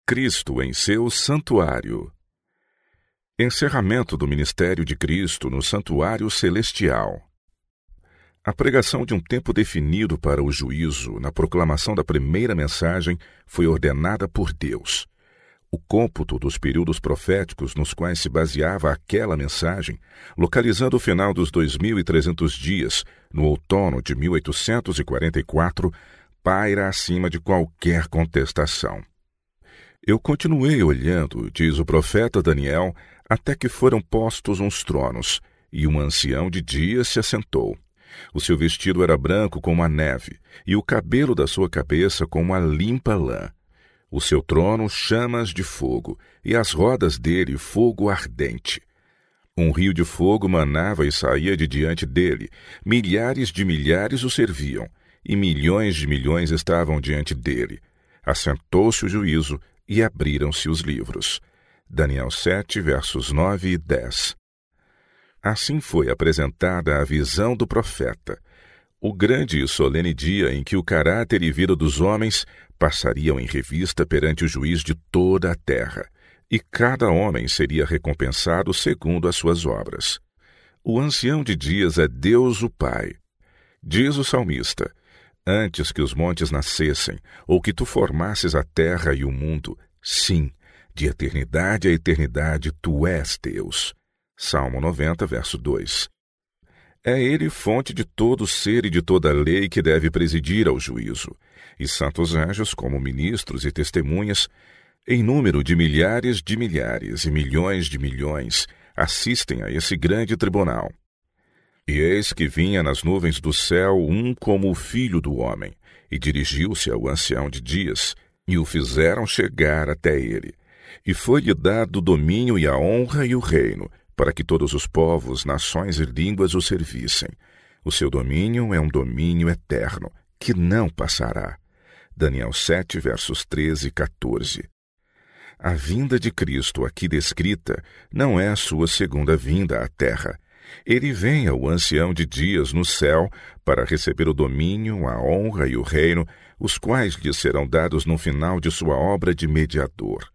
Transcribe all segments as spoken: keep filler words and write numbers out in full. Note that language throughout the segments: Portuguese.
Cristo em seu santuário. Encerramento do ministério de Cristo no santuário celestial. A pregação de um tempo definido para o juízo na proclamação da primeira mensagem foi ordenada por Deus. O cômputo dos períodos proféticos nos quais se baseava aquela mensagem, localizando o final dos dois mil e trezentos dias, no outono de mil oitocentos e quarenta e quatro, paira acima de qualquer contestação. Eu continuei olhando, diz o profeta Daniel, até que foram postos uns tronos, e um ancião de dias se assentou. O seu vestido era branco como a neve, e o cabelo da sua cabeça como a limpa lã. O seu trono chamas de fogo, e as rodas dele fogo ardente. Um rio de fogo manava e saía de diante dele, milhares de milhares o serviam, e milhões de milhões estavam diante dele. Assentou-se o juízo, e abriram-se os livros. Daniel sete, versos nove e dez. Assim foi apresentada a visão do profeta, o grande e solene dia em que o caráter e vida dos homens passariam em revista perante o juiz de toda a terra, e cada homem seria recompensado segundo as suas obras. O ancião de dias é Deus o Pai. Diz o salmista: antes que os montes nascessem, ou que tu formasses a terra e o mundo, sim, de eternidade a eternidade tu és Deus. Salmo noventa, verso dois. É ele fonte de todo ser e de toda lei que deve presidir ao juízo, e santos anjos, como ministros e testemunhas, em número de milhares de milhares e milhões de milhões, assistem a esse grande tribunal. E eis que vinha nas nuvens do céu um como o filho do homem, e dirigiu-se ao ancião de dias, e o fizeram chegar até ele. E foi-lhe dado o domínio e a honra e o reino, para que todos os povos, nações e línguas o servissem. O seu domínio é um domínio eterno, que não passará. Daniel sete, versos treze e quatorze. A vinda de Cristo aqui descrita não é a sua segunda vinda à terra. Ele vem ao ancião de dias no céu para receber o domínio, a honra e o reino, os quais lhe serão dados no final de sua obra de mediador.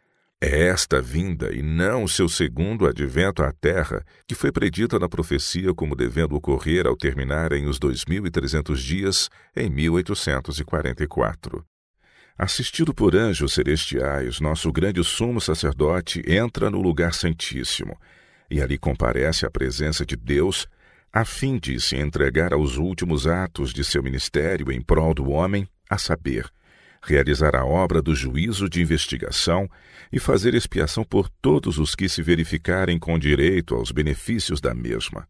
É esta vinda, e não o seu segundo advento à terra, que foi predita na profecia como devendo ocorrer ao terminarem os dois mil e trezentos dias em mil oitocentos e quarenta e quatro. Assistido por anjos celestiais, nosso grande sumo sacerdote entra no lugar santíssimo, e ali comparece à presença de Deus, a fim de se entregar aos últimos atos de seu ministério em prol do homem, a saber, realizar a obra do juízo de investigação e fazer expiação por todos os que se verificarem com direito aos benefícios da mesma.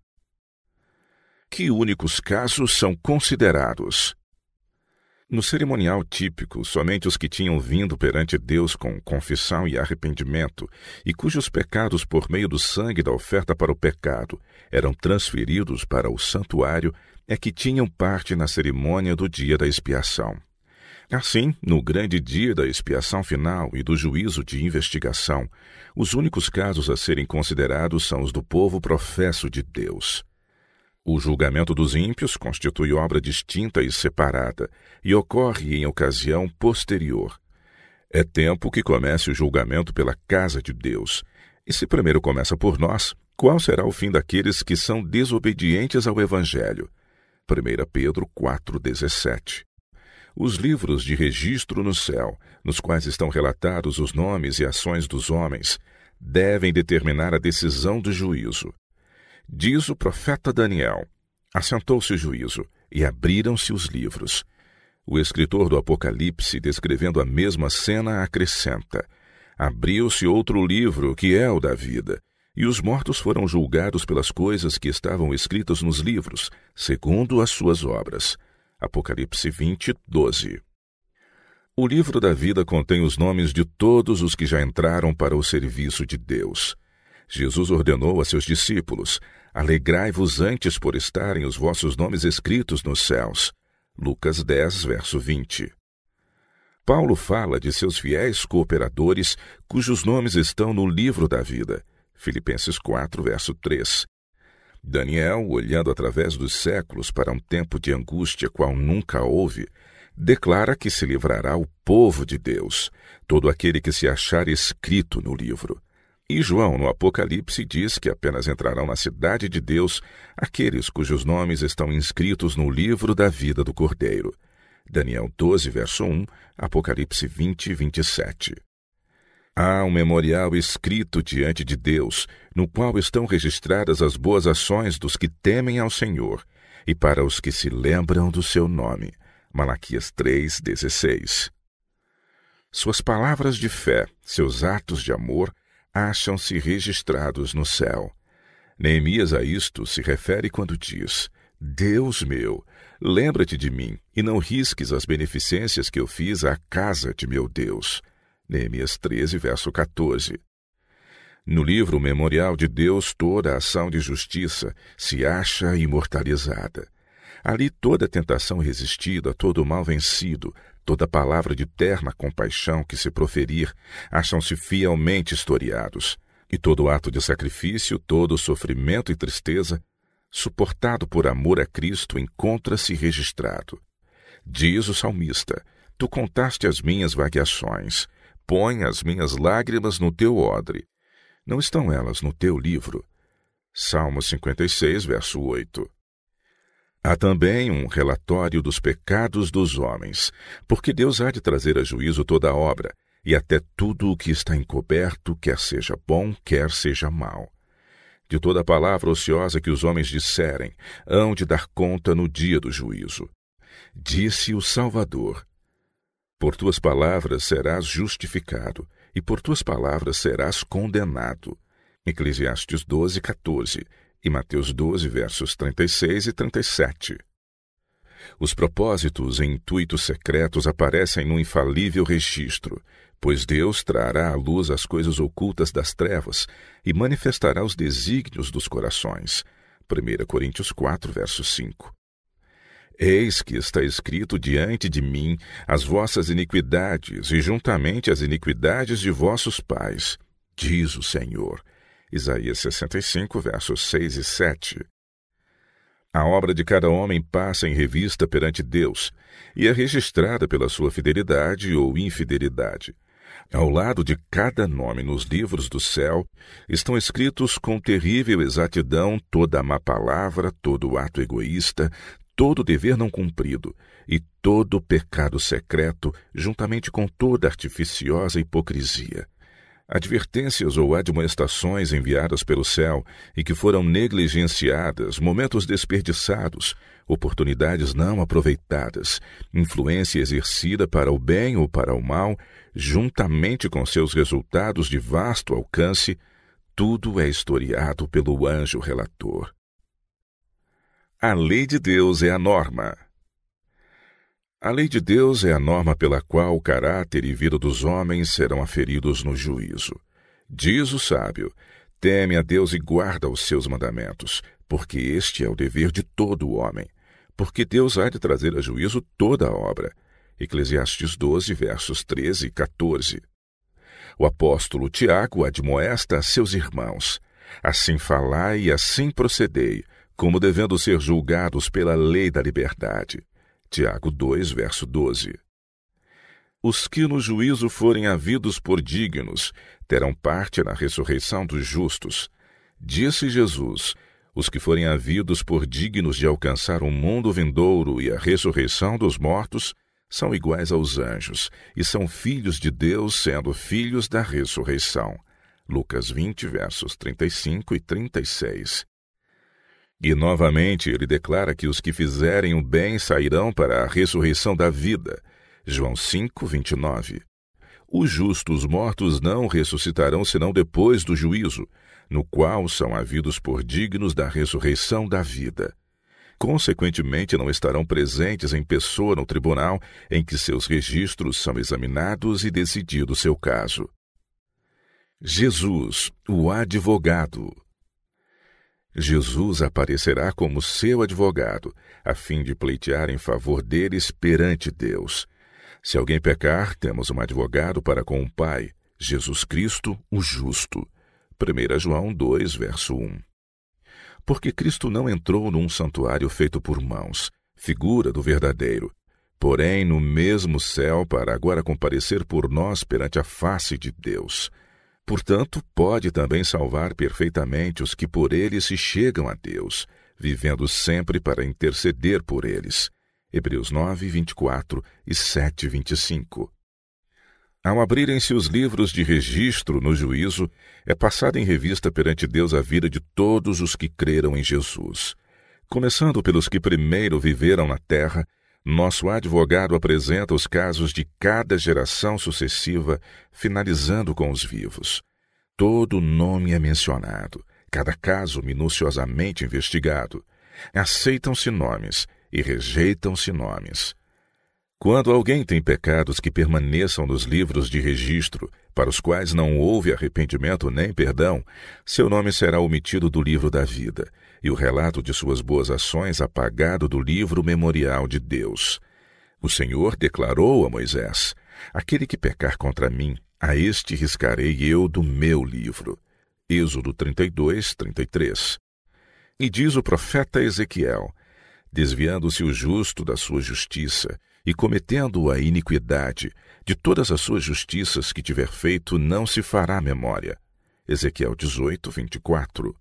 Que únicos casos são considerados? No cerimonial típico, somente os que tinham vindo perante Deus com confissão e arrependimento, e cujos pecados por meio do sangue da oferta para o pecado eram transferidos para o santuário, é que tinham parte na cerimônia do dia da expiação. Assim, no grande dia da expiação final e do juízo de investigação, os únicos casos a serem considerados são os do povo professo de Deus. O julgamento dos ímpios constitui obra distinta e separada e ocorre em ocasião posterior. É tempo que comece o julgamento pela casa de Deus. E se primeiro começa por nós, qual será o fim daqueles que são desobedientes ao Evangelho? primeira Pedro quatro, dezessete. Os livros de registro no céu, nos quais estão relatados os nomes e ações dos homens, devem determinar a decisão do juízo. Diz o profeta Daniel: assentou-se o juízo, e abriram-se os livros. O escritor do Apocalipse, descrevendo a mesma cena, acrescenta: abriu-se outro livro, que é o da vida, e os mortos foram julgados pelas coisas que estavam escritas nos livros, segundo as suas obras. Apocalipse vinte, doze. O livro da vida contém os nomes de todos os que já entraram para o serviço de Deus. Jesus ordenou a seus discípulos: alegrai-vos antes por estarem os vossos nomes escritos nos céus. Lucas dez, verso vinte. Paulo fala de seus fiéis cooperadores, cujos nomes estão no livro da vida. Filipenses quatro, verso três. Daniel, olhando através dos séculos para um tempo de angústia qual nunca houve, declara que se livrará o povo de Deus, todo aquele que se achar escrito no livro. E João, no Apocalipse, diz que apenas entrarão na cidade de Deus aqueles cujos nomes estão inscritos no livro da vida do Cordeiro. Daniel doze, verso um, Apocalipse vinte, vinte e sete. Há um memorial escrito diante de Deus, no qual estão registradas as boas ações dos que temem ao Senhor, e para os que se lembram do seu nome. Malaquias três, dezesseis. Suas palavras de fé, seus atos de amor, acham-se registrados no céu. Neemias a isto se refere quando diz: Deus meu, lembra-te de mim e não risques as beneficências que eu fiz à casa de meu Deus. Neemias treze, verso quatorze. No livro Memorial de Deus, toda a ação de justiça se acha imortalizada. Ali toda tentação resistida, todo mal vencido, toda palavra de terna compaixão que se proferir, acham-se fielmente historiados, e todo ato de sacrifício, todo sofrimento e tristeza, suportado por amor a Cristo, encontra-se registrado. Diz o salmista: Tu contaste as minhas vagueações, põe as minhas lágrimas no teu odre. Não estão elas no teu livro? Salmo cinquenta e seis, verso oito. Há também um relatório dos pecados dos homens, porque Deus há de trazer a juízo toda a obra, e até tudo o que está encoberto, quer seja bom, quer seja mau. De toda palavra ociosa que os homens disserem, hão de dar conta no dia do juízo. Disse o Salvador: Por tuas palavras serás justificado, e por tuas palavras serás condenado. Eclesiastes doze, quatorze. E Mateus doze, versos trinta e seis e trinta e sete. Os propósitos e intuitos secretos aparecem no infalível registro, pois Deus trará à luz as coisas ocultas das trevas e manifestará os desígnios dos corações. primeira Coríntios quatro, verso cinco. Eis que está escrito diante de mim as vossas iniquidades e juntamente as iniquidades de vossos pais, diz o Senhor. Isaías sessenta e cinco, versos seis e sete. A obra de cada homem passa em revista perante Deus e é registrada pela sua fidelidade ou infidelidade. Ao lado de cada nome nos livros do céu estão escritos com terrível exatidão toda a má palavra, todo ato egoísta, todo dever não cumprido e todo pecado secreto, juntamente com toda artificiosa hipocrisia. Advertências ou admoestações enviadas pelo céu e que foram negligenciadas, momentos desperdiçados, oportunidades não aproveitadas, influência exercida para o bem ou para o mal, juntamente com seus resultados de vasto alcance, tudo é historiado pelo anjo relator. A lei de Deus é a norma. A lei de Deus é a norma pela qual o caráter e vida dos homens serão aferidos no juízo. Diz o sábio: teme a Deus e guarda os seus mandamentos, porque este é o dever de todo o homem, porque Deus há de trazer a juízo toda a obra. Eclesiastes doze, versos treze e quatorze. O apóstolo Tiago admoesta a seus irmãos: assim falai e assim procedei, como devendo ser julgados pela lei da liberdade. Tiago dois, verso doze. Os que no juízo forem havidos por dignos terão parte na ressurreição dos justos. Disse Jesus: os que forem havidos por dignos de alcançar o mundo vindouro e a ressurreição dos mortos são iguais aos anjos e são filhos de Deus, sendo filhos da ressurreição. Lucas vinte, versos trinta e cinco e trinta e seis. E novamente ele declara que os que fizerem o bem sairão para a ressurreição da vida. João cinco, vinte e nove. Os justos mortos não ressuscitarão senão depois do juízo, no qual são havidos por dignos da ressurreição da vida. Consequentemente, não estarão presentes em pessoa no tribunal em que seus registros são examinados e decidido seu caso. Jesus, o advogado. Jesus aparecerá como seu advogado, a fim de pleitear em favor deles perante Deus. Se alguém pecar, temos um advogado para com o Pai, Jesus Cristo, o justo. primeira João dois, verso um. Porque Cristo não entrou num santuário feito por mãos, figura do verdadeiro. porém no mesmo céu para agora comparecer por nós perante a face de Deus. Portanto, pode também salvar perfeitamente os que por ele se chegam a Deus, vivendo sempre para interceder por eles. Hebreus nove, vinte e quatro e sete, vinte e cinco. Ao abrirem-se os livros de registro no juízo, é passada em revista perante Deus a vida de todos os que creram em Jesus. Começando pelos que primeiro viveram na terra, nosso advogado apresenta os casos de cada geração sucessiva, finalizando com os vivos. Todo nome é mencionado, cada caso minuciosamente investigado. Aceitam-se nomes e rejeitam-se nomes. Quando alguém tem pecados que permaneçam nos livros de registro, para os quais não houve arrependimento nem perdão, seu nome será omitido do livro da vida, e o relato de suas boas ações apagado do livro memorial de Deus. O Senhor declarou a Moisés: aquele que pecar contra mim, a este riscarei eu do meu livro. Êxodo trinta e dois, trinta e três. E diz o profeta Ezequiel: desviando-se o justo da sua justiça, e cometendo a iniquidade, de todas as suas justiças que tiver feito, não se fará memória. Ezequiel dezoito, vinte e quatro.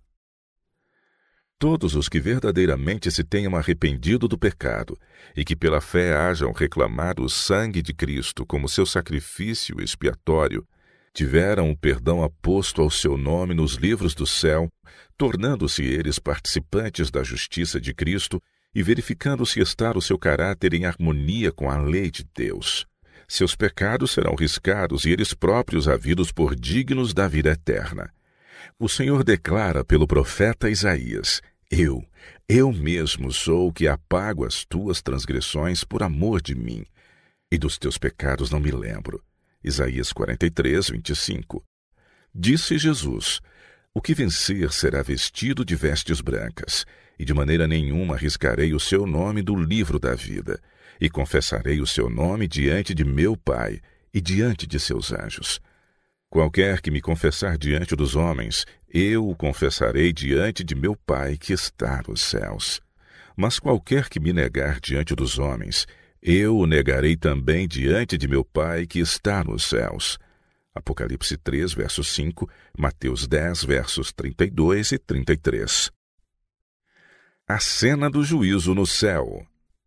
Todos os que verdadeiramente se tenham arrependido do pecado e que pela fé hajam reclamado o sangue de Cristo como seu sacrifício expiatório, tiveram o perdão aposto ao seu nome nos livros do céu, tornando-se eles participantes da justiça de Cristo e verificando-se estar o seu caráter em harmonia com a lei de Deus. Seus pecados serão riscados e eles próprios havidos por dignos da vida eterna. O Senhor declara pelo profeta Isaías: Eu, eu mesmo sou o que apago as tuas transgressões por amor de mim, e dos teus pecados não me lembro. Isaías quarenta e três, vinte e cinco. Disse Jesus: O que vencer será vestido de vestes brancas, e de maneira nenhuma arriscarei o seu nome do livro da vida, e confessarei o seu nome diante de meu Pai e diante de seus anjos. Qualquer que me confessar diante dos homens, eu o confessarei diante de meu Pai que está nos céus. Mas qualquer que me negar diante dos homens, eu o negarei também diante de meu Pai que está nos céus. Apocalipse três, verso cinco, Mateus dez, versos trinta e dois e trinta e três. A cena do juízo no céu.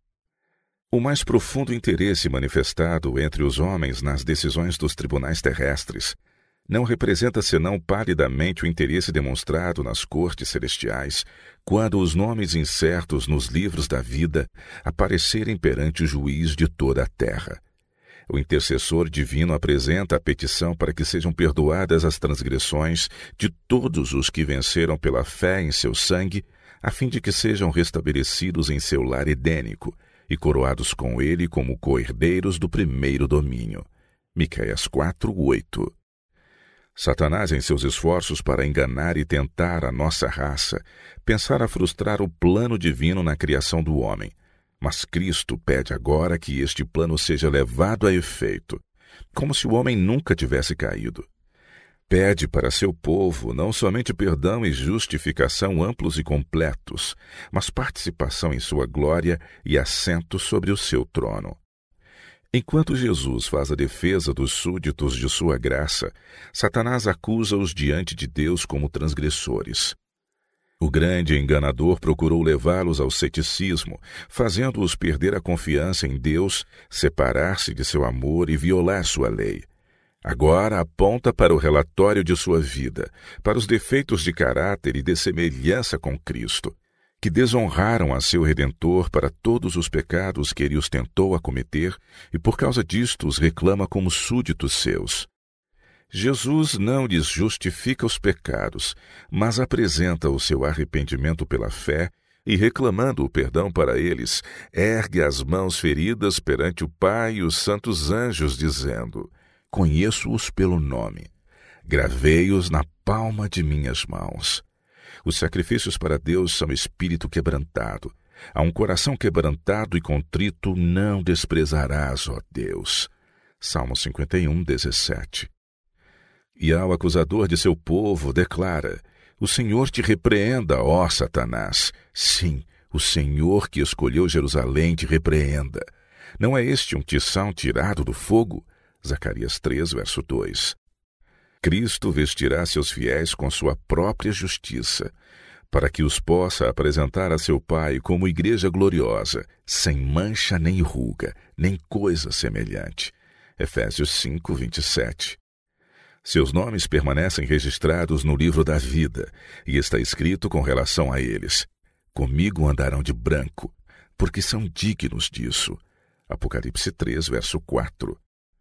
O mais profundo interesse manifestado entre os homens nas decisões dos tribunais terrestres não representa senão palidamente o interesse demonstrado nas cortes celestiais, quando os nomes incertos nos livros da vida aparecerem perante o juiz de toda a terra. O intercessor divino apresenta a petição para que sejam perdoadas as transgressões de todos os que venceram pela fé em seu sangue, a fim de que sejam restabelecidos em seu lar edênico e coroados com ele como co-herdeiros do primeiro domínio. Miqueias quatro, oito. Satanás, em seus esforços para enganar e tentar a nossa raça, pensara frustrar o plano divino na criação do homem. Mas Cristo pede agora que este plano seja levado a efeito, como se o homem nunca tivesse caído. Pede para seu povo não somente perdão e justificação amplos e completos, mas participação em sua glória e assento sobre o seu trono. Enquanto Jesus faz a defesa dos súditos de sua graça, Satanás acusa-os diante de Deus como transgressores. O grande enganador procurou levá-los ao ceticismo, fazendo-os perder a confiança em Deus, separar-se de seu amor e violar sua lei. Agora aponta para o relatório de sua vida, para os defeitos de caráter e de semelhança com Cristo, que desonraram a seu Redentor para todos os pecados que ele os tentou a cometer e por causa disto os reclama como súditos seus. Jesus não lhes justifica os pecados, mas apresenta o seu arrependimento pela fé e, reclamando o perdão para eles, ergue as mãos feridas perante o Pai e os santos anjos, dizendo: Conheço-os pelo nome, gravei-os na palma de minhas mãos. Os sacrifícios para Deus são espírito quebrantado. A um coração quebrantado e contrito não desprezarás, ó Deus. Salmo cinquenta e um, dezessete. E ao acusador de seu povo declara: O Senhor te repreenda, ó Satanás. Sim, o Senhor que escolheu Jerusalém te repreenda. Não é este um tição tirado do fogo? Zacarias três, verso dois. Cristo vestirá seus fiéis com sua própria justiça, para que os possa apresentar a seu Pai como igreja gloriosa, sem mancha nem ruga, nem coisa semelhante. Efésios cinco, vinte e sete. Seus nomes permanecem registrados no livro da vida, e está escrito com relação a eles: comigo andarão de branco, porque são dignos disso. Apocalipse três, verso quatro.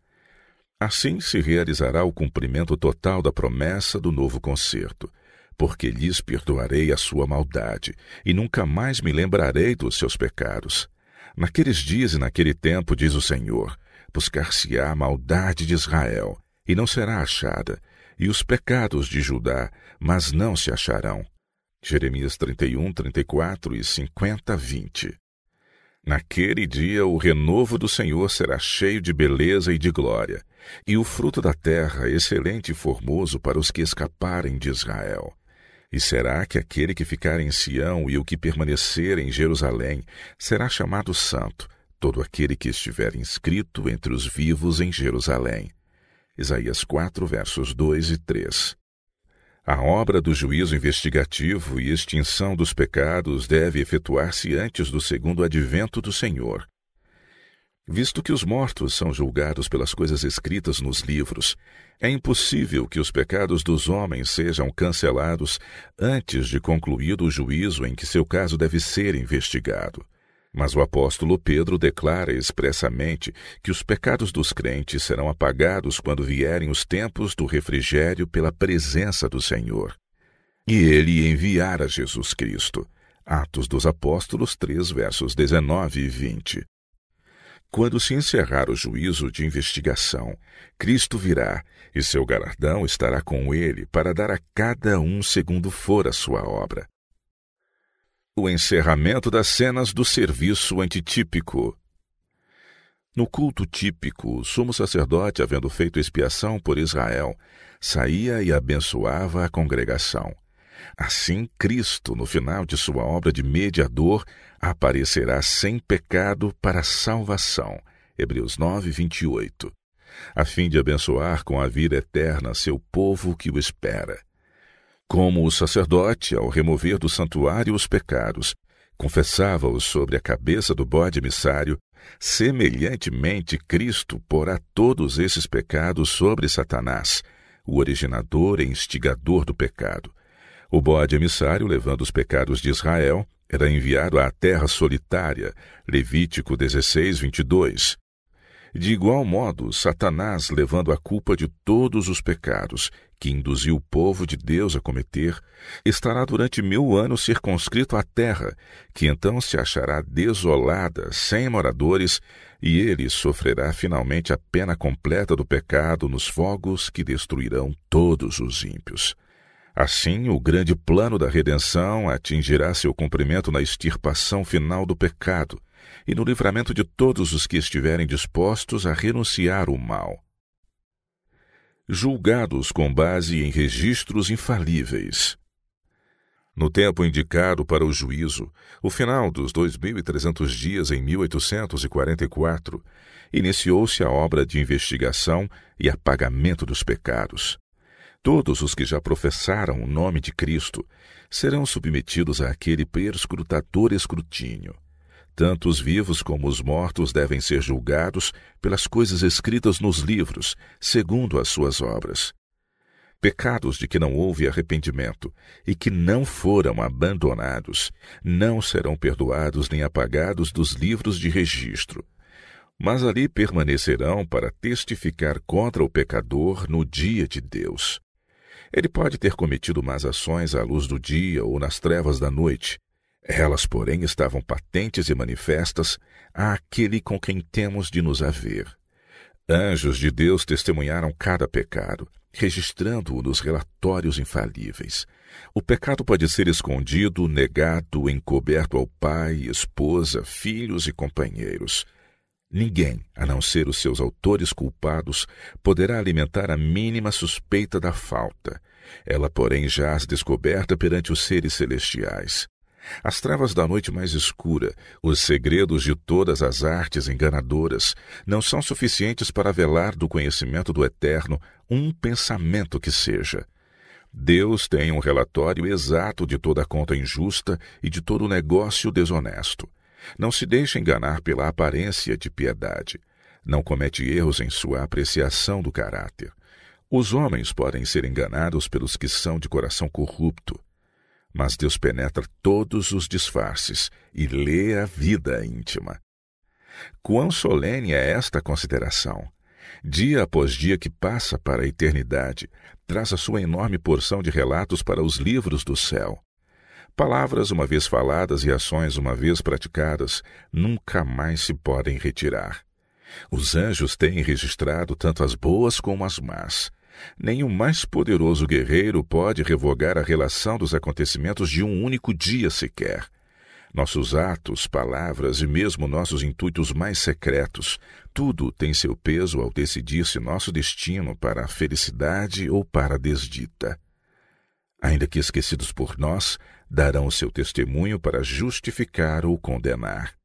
Assim se realizará o cumprimento total da promessa do novo concerto, porque lhes perdoarei a sua maldade, e nunca mais me lembrarei dos seus pecados. Naqueles dias e naquele tempo, diz o Senhor, buscar-se-á a maldade de Israel, e não será achada, e os pecados de Judá, mas não se acharão. Jeremias trinta e um, trinta e quatro e cinquenta, vinte. Naquele dia o renovo do Senhor será cheio de beleza e de glória, e o fruto da terra excelente e formoso para os que escaparem de Israel. E será que aquele que ficar em Sião e o que permanecer em Jerusalém será chamado santo, todo aquele que estiver inscrito entre os vivos em Jerusalém. Isaías quatro, versos dois e três. A obra do juízo investigativo e extinção dos pecados deve efetuar-se antes do segundo advento do Senhor. Visto que os mortos são julgados pelas coisas escritas nos livros, é impossível que os pecados dos homens sejam cancelados antes de concluído o juízo em que seu caso deve ser investigado. Mas o apóstolo Pedro declara expressamente que os pecados dos crentes serão apagados quando vierem os tempos do refrigério pela presença do Senhor. E ele enviará Jesus Cristo. Atos dos Apóstolos três, versos dezenove e vinte. Quando se encerrar o juízo de investigação, Cristo virá, e seu galardão estará com ele para dar a cada um segundo for a sua obra. O encerramento das cenas do serviço antitípico. No culto típico, o sumo sacerdote, havendo feito expiação por Israel, saía e abençoava a congregação. Assim, Cristo, no final de sua obra de mediador, aparecerá sem pecado para a salvação. Hebreus nove, vinte e oito. A fim de abençoar com a vida eterna seu povo que o espera. Como o sacerdote, ao remover do santuário os pecados, confessava-os sobre a cabeça do bode emissário, semelhantemente Cristo porá todos esses pecados sobre Satanás, o originador e instigador do pecado. O bode emissário, levando os pecados de Israel, era enviado à terra solitária, Levítico dezesseis, vinte e dois. De igual modo, Satanás, levando a culpa de todos os pecados que induziu o povo de Deus a cometer, estará durante mil anos circunscrito à terra, que então se achará desolada, sem moradores, e ele sofrerá finalmente a pena completa do pecado nos fogos que destruirão todos os ímpios. Assim, o grande plano da redenção atingirá seu cumprimento na extirpação final do pecado e no livramento de todos os que estiverem dispostos a renunciar ao mal. Julgados com base em registros infalíveis. No tempo indicado para o juízo, o final dos dois mil e trezentos dias em mil oitocentos e quarenta e quatro, iniciou-se a obra de investigação e apagamento dos pecados. Todos os que já professaram o nome de Cristo serão submetidos àquele perscrutador escrutínio. Tanto os vivos como os mortos devem ser julgados pelas coisas escritas nos livros, segundo as suas obras. Pecados de que não houve arrependimento e que não foram abandonados não serão perdoados nem apagados dos livros de registro, mas ali permanecerão para testificar contra o pecador no dia de Deus. Ele pode ter cometido más ações à luz do dia ou nas trevas da noite. Elas, porém, estavam patentes e manifestas àquele com quem temos de nos haver. Anjos de Deus testemunharam cada pecado, registrando-o nos relatórios infalíveis. O pecado pode ser escondido, negado, encoberto ao pai, esposa, filhos e companheiros. Ninguém, a não ser os seus autores culpados, poderá alimentar a mínima suspeita da falta. Ela, porém, jaz descoberta perante os seres celestiais. As trevas da noite mais escura, os segredos de todas as artes enganadoras, não são suficientes para velar do conhecimento do Eterno um pensamento que seja. Deus tem um relatório exato de toda conta injusta e de todo negócio desonesto. Não se deixa enganar pela aparência de piedade. Não comete erros em sua apreciação do caráter. Os homens podem ser enganados pelos que são de coração corrupto, mas Deus penetra todos os disfarces e lê a vida íntima. Quão solene é esta consideração! Dia após dia que passa para a eternidade, traz a sua enorme porção de relatos para os livros do céu. Palavras uma vez faladas e ações uma vez praticadas nunca mais se podem retirar. Os anjos têm registrado tanto as boas como as más. Nem o mais poderoso guerreiro pode revogar a relação dos acontecimentos de um único dia sequer. Nossos atos, palavras e mesmo nossos intuitos mais secretos, tudo tem seu peso ao decidir-se nosso destino para a felicidade ou para a desdita. Ainda que esquecidos por nós, darão o seu testemunho para justificar ou condenar.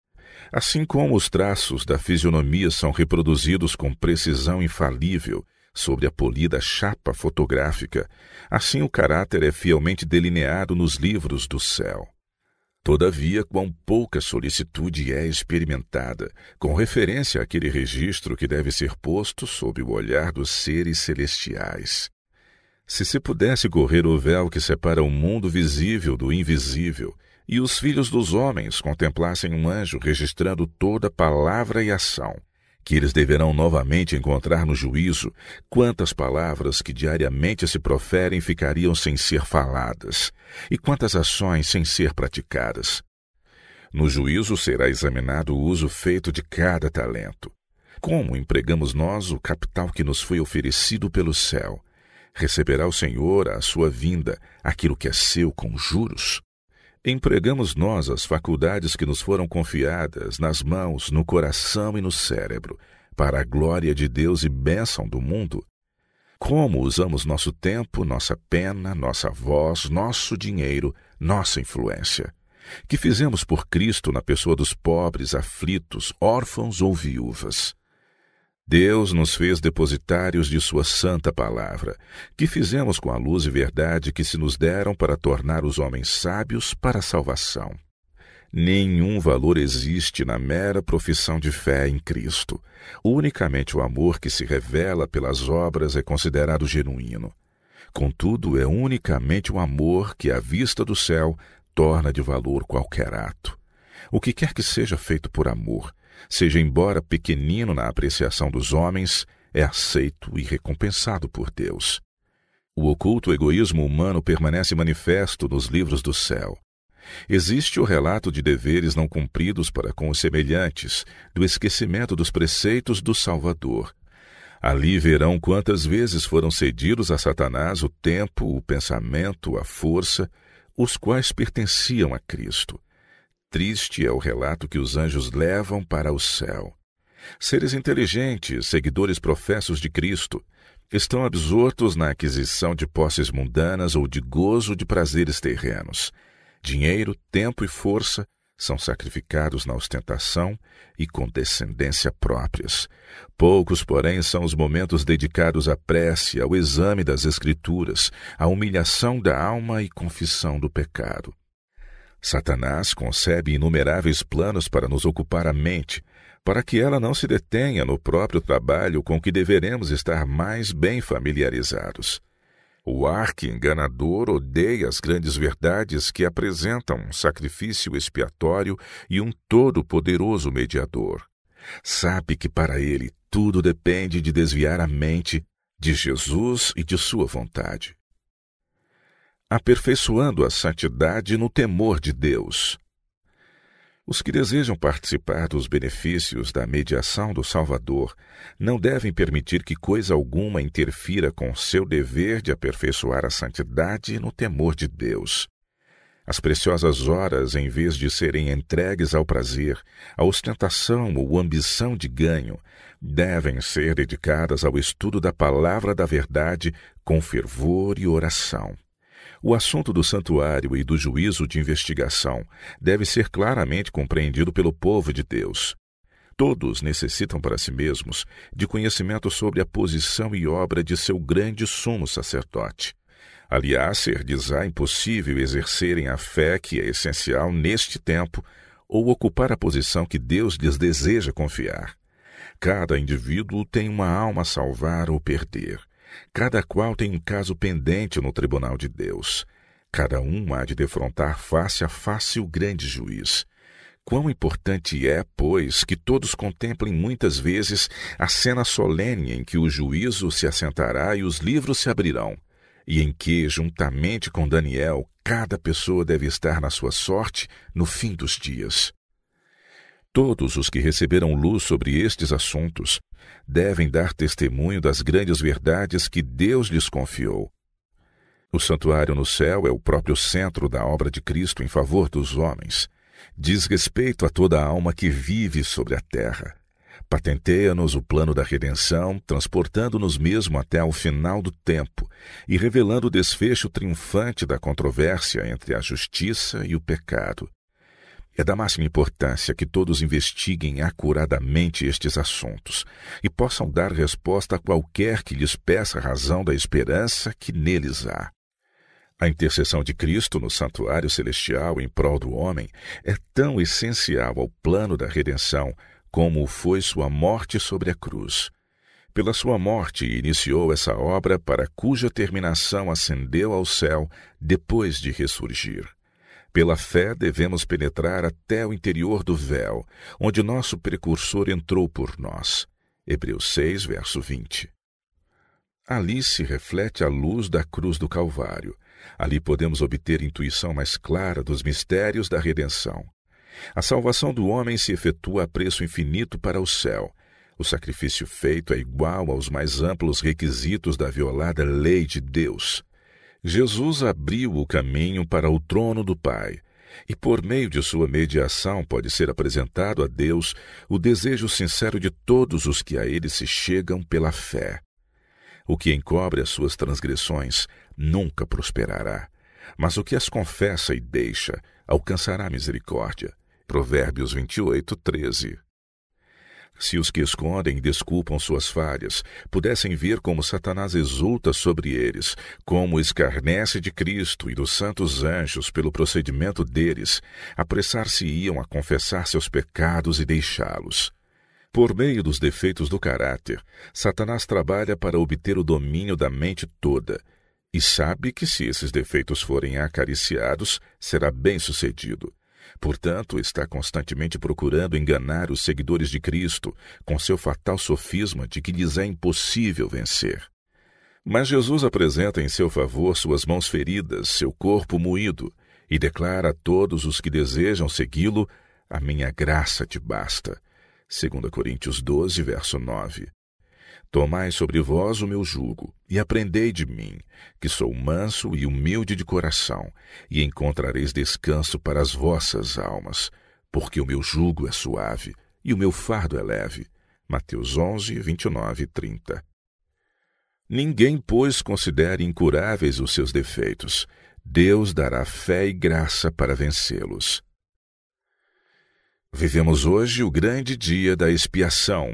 Assim como os traços da fisionomia são reproduzidos com precisão infalível sobre a polida chapa fotográfica, assim o caráter é fielmente delineado nos livros do céu. Todavia, quão pouca solicitude é experimentada, com referência àquele registro que deve ser posto sob o olhar dos seres celestiais. Se se pudesse correr o véu que separa o mundo visível do invisível, e os filhos dos homens contemplassem um anjo registrando toda palavra e ação, que eles deverão novamente encontrar no juízo, quantas palavras que diariamente se proferem ficariam sem ser faladas, e quantas ações sem ser praticadas. No juízo será examinado o uso feito de cada talento. Como empregamos nós o capital que nos foi oferecido pelo céu? Receberá o Senhor à sua vinda aquilo que é seu com juros? Empregamos nós as faculdades que nos foram confiadas nas mãos, no coração e no cérebro, para a glória de Deus e bênção do mundo? Como usamos nosso tempo, nossa pena, nossa voz, nosso dinheiro, nossa influência? Que fizemos por Cristo na pessoa dos pobres, aflitos, órfãos ou viúvas? Deus nos fez depositários de sua santa palavra, que fizemos com a luz e verdade que se nos deram para tornar os homens sábios para a salvação. Nenhum valor existe na mera profissão de fé em Cristo. Unicamente o amor que se revela pelas obras é considerado genuíno. Contudo, é unicamente o amor que, à vista do céu, torna de valor qualquer ato. O que quer que seja feito por amor, seja embora pequenino na apreciação dos homens, é aceito e recompensado por Deus. O oculto egoísmo humano permanece manifesto nos livros do céu. Existe o relato de deveres não cumpridos para com os semelhantes, do esquecimento dos preceitos do Salvador. Ali verão quantas vezes foram cedidos a Satanás o tempo, o pensamento, a força, os quais pertenciam a Cristo. Triste é o relato que os anjos levam para o céu. Seres inteligentes, seguidores professos de Cristo, estão absortos na aquisição de posses mundanas ou de gozo de prazeres terrenos. Dinheiro, tempo e força são sacrificados na ostentação e condescendência próprias. Poucos, porém, são os momentos dedicados à prece, ao exame das Escrituras, à humilhação da alma e confissão do pecado. Satanás concebe inumeráveis planos para nos ocupar a mente, para que ela não se detenha no próprio trabalho com que deveremos estar mais bem familiarizados. O arqui-enganador odeia as grandes verdades que apresentam um sacrifício expiatório e um todo-poderoso mediador. Sabe que para ele tudo depende de desviar a mente de Jesus e de sua vontade. Aperfeiçoando a santidade no temor de Deus. Os que desejam participar dos benefícios da mediação do Salvador não devem permitir que coisa alguma interfira com seu dever de aperfeiçoar a santidade no temor de Deus. As preciosas horas, em vez de serem entregues ao prazer, à ostentação ou ambição de ganho, devem ser dedicadas ao estudo da palavra da verdade com fervor e oração. O assunto do santuário e do juízo de investigação deve ser claramente compreendido pelo povo de Deus. Todos necessitam para si mesmos de conhecimento sobre a posição e obra de seu grande sumo sacerdote. Aliás, ser-lhes-á impossível exercerem a fé que é essencial neste tempo ou ocupar a posição que Deus lhes deseja confiar. Cada indivíduo tem uma alma a salvar ou perder. Cada qual tem um caso pendente no tribunal de Deus. Cada um há de defrontar face a face o grande juiz. Quão importante é, pois, que todos contemplem muitas vezes a cena solene em que o juízo se assentará e os livros se abrirão, e em que, juntamente com Daniel, cada pessoa deve estar na sua sorte no fim dos dias. Todos os que receberam luz sobre estes assuntos devem dar testemunho das grandes verdades que Deus lhes confiou. O santuário no céu é o próprio centro da obra de Cristo em favor dos homens. Diz respeito a toda a alma que vive sobre a terra. Patenteia-nos o plano da redenção, transportando-nos mesmo até ao final do tempo e revelando o desfecho triunfante da controvérsia entre a justiça e o pecado. É da máxima importância que todos investiguem acuradamente estes assuntos e possam dar resposta a qualquer que lhes peça razão da esperança que neles há. A intercessão de Cristo no santuário celestial em prol do homem é tão essencial ao plano da redenção como foi sua morte sobre a cruz. Pela sua morte iniciou essa obra para cuja terminação ascendeu ao céu depois de ressurgir. Pela fé devemos penetrar até o interior do véu, onde nosso precursor entrou por nós. Hebreus seis, verso vinte. Ali se reflete a luz da cruz do Calvário. Ali podemos obter intuição mais clara dos mistérios da redenção. A salvação do homem se efetua a preço infinito para o céu. O sacrifício feito é igual aos mais amplos requisitos da violada lei de Deus. Jesus abriu o caminho para o trono do Pai, e por meio de sua mediação pode ser apresentado a Deus o desejo sincero de todos os que a ele se chegam pela fé. O que encobre as suas transgressões nunca prosperará, mas o que as confessa e deixa alcançará misericórdia. Provérbios vinte e oito, treze. Se os que escondem e desculpam suas falhas pudessem ver como Satanás exulta sobre eles, como escarnece de Cristo e dos santos anjos pelo procedimento deles, apressar-se-iam a confessar seus pecados e deixá-los. Por meio dos defeitos do caráter, Satanás trabalha para obter o domínio da mente toda, e sabe que se esses defeitos forem acariciados, será bem-sucedido. Portanto, está constantemente procurando enganar os seguidores de Cristo com seu fatal sofisma de que lhes é impossível vencer. Mas Jesus apresenta em seu favor suas mãos feridas, seu corpo moído, e declara a todos os que desejam segui-lo: a minha graça te basta. Segunda Coríntios doze, verso nove. Tomai sobre vós o meu jugo, e aprendei de mim, que sou manso e humilde de coração, e encontrareis descanso para as vossas almas, porque o meu jugo é suave, e o meu fardo é leve. Mateus onze, vinte e nove e trinta. Ninguém, pois, considere incuráveis os seus defeitos. Deus dará fé e graça para vencê-los. Vivemos hoje o grande dia da expiação.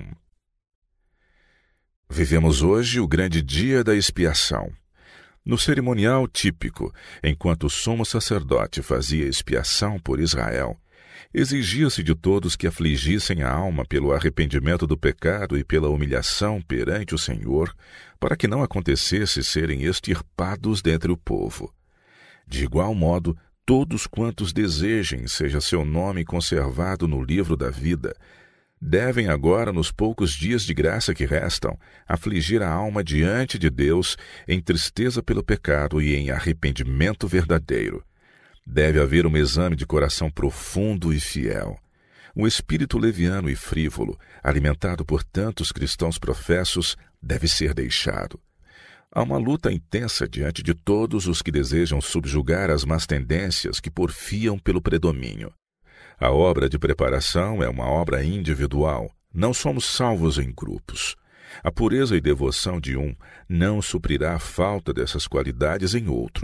Vivemos hoje o grande dia da expiação. No cerimonial típico, enquanto o sumo sacerdote fazia expiação por Israel, exigia-se de todos que afligissem a alma pelo arrependimento do pecado e pela humilhação perante o Senhor, para que não acontecesse serem extirpados dentre o povo. De igual modo, todos quantos desejem seja seu nome conservado no livro da vida, devem agora, nos poucos dias de graça que restam, afligir a alma diante de Deus em tristeza pelo pecado e em arrependimento verdadeiro. Deve haver um exame de coração profundo e fiel. O espírito leviano e frívolo, alimentado por tantos cristãos professos, deve ser deixado. Há uma luta intensa diante de todos os que desejam subjugar as más tendências que porfiam pelo predomínio. A obra de preparação é uma obra individual, não somos salvos em grupos. A pureza e devoção de um não suprirá a falta dessas qualidades em outro.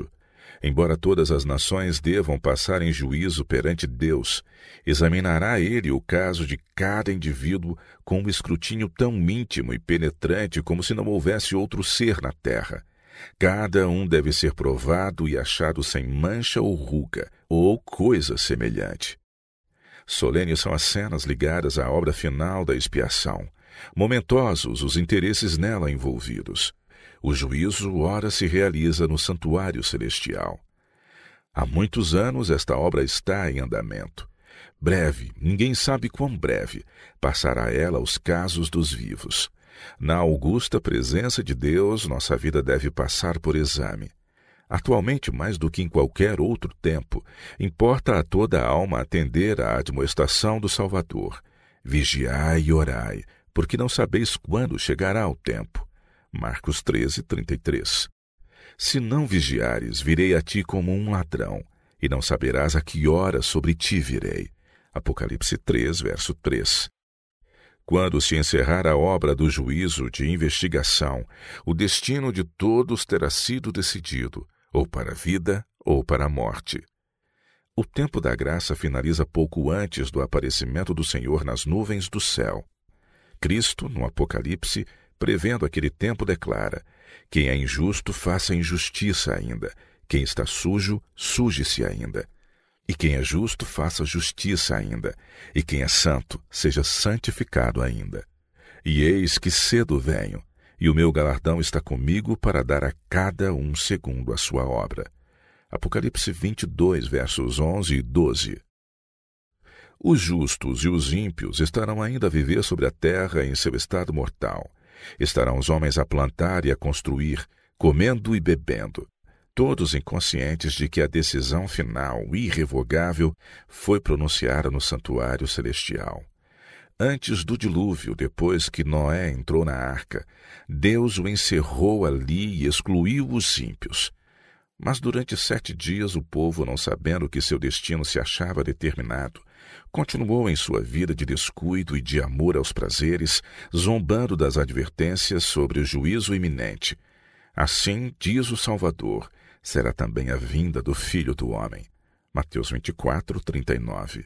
Embora todas as nações devam passar em juízo perante Deus, examinará ele o caso de cada indivíduo com um escrutínio tão íntimo e penetrante como se não houvesse outro ser na terra. Cada um deve ser provado e achado sem mancha ou ruga, ou coisa semelhante. Solenes são as cenas ligadas à obra final da expiação. Momentosos os interesses nela envolvidos. O juízo, ora, se realiza no santuário celestial. Há muitos anos esta obra está em andamento. Breve, ninguém sabe quão breve, passará ela os casos dos vivos. Na augusta presença de Deus, nossa vida deve passar por exame. Atualmente, mais do que em qualquer outro tempo, importa a toda a alma atender à admoestação do Salvador. Vigiai e orai, porque não sabeis quando chegará o tempo. Marcos treze, trinta e três. Se não vigiares, virei a ti como um ladrão, e não saberás a que hora sobre ti virei. Apocalipse três, verso três. Quando se encerrar a obra do juízo de investigação, o destino de todos terá sido decidido, ou para a vida ou para a morte. O tempo da graça finaliza pouco antes do aparecimento do Senhor nas nuvens do céu. Cristo, no Apocalipse, prevendo aquele tempo, declara: quem é injusto, faça injustiça ainda. Quem está sujo, suje-se ainda. E quem é justo, faça justiça ainda. E quem é santo, seja santificado ainda. E eis que cedo venho, e o meu galardão está comigo para dar a cada um segundo a sua obra. Apocalipse vinte e dois, versos onze e doze. Os justos e os ímpios estarão ainda a viver sobre a terra em seu estado mortal. Estarão os homens a plantar e a construir, comendo e bebendo, todos inconscientes de que a decisão final, irrevogável, foi pronunciada no santuário celestial. Antes do dilúvio, depois que Noé entrou na arca, Deus o encerrou ali e excluiu os ímpios. Mas durante sete dias o povo, não sabendo que seu destino se achava determinado, continuou em sua vida de descuido e de amor aos prazeres, zombando das advertências sobre o juízo iminente. Assim, diz o Salvador, será também a vinda do Filho do Homem. Mateus vinte e quatro, trinta e nove.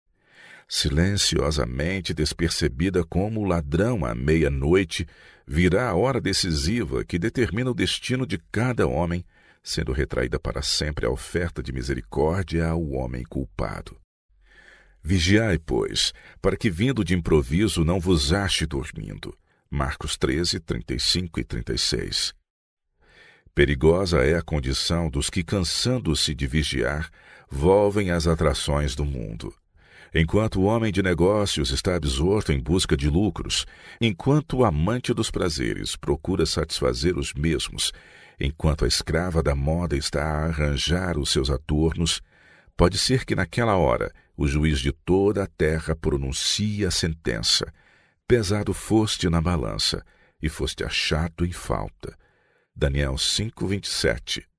Silenciosamente despercebida como o ladrão à meia-noite, virá a hora decisiva que determina o destino de cada homem, sendo retraída para sempre a oferta de misericórdia ao homem culpado. Vigiai, pois, para que vindo de improviso não vos ache dormindo. Marcos treze, trinta e cinco e trinta e seis. Perigosa é a condição dos que, cansando-se de vigiar, volvem às atrações do mundo. Enquanto o homem de negócios está absorto em busca de lucros, enquanto o amante dos prazeres procura satisfazer os mesmos, enquanto a escrava da moda está a arranjar os seus adornos, pode ser que naquela hora o juiz de toda a terra pronuncie a sentença. Pesado foste na balança e foste achado em falta. Daniel cinco, vinte e sete.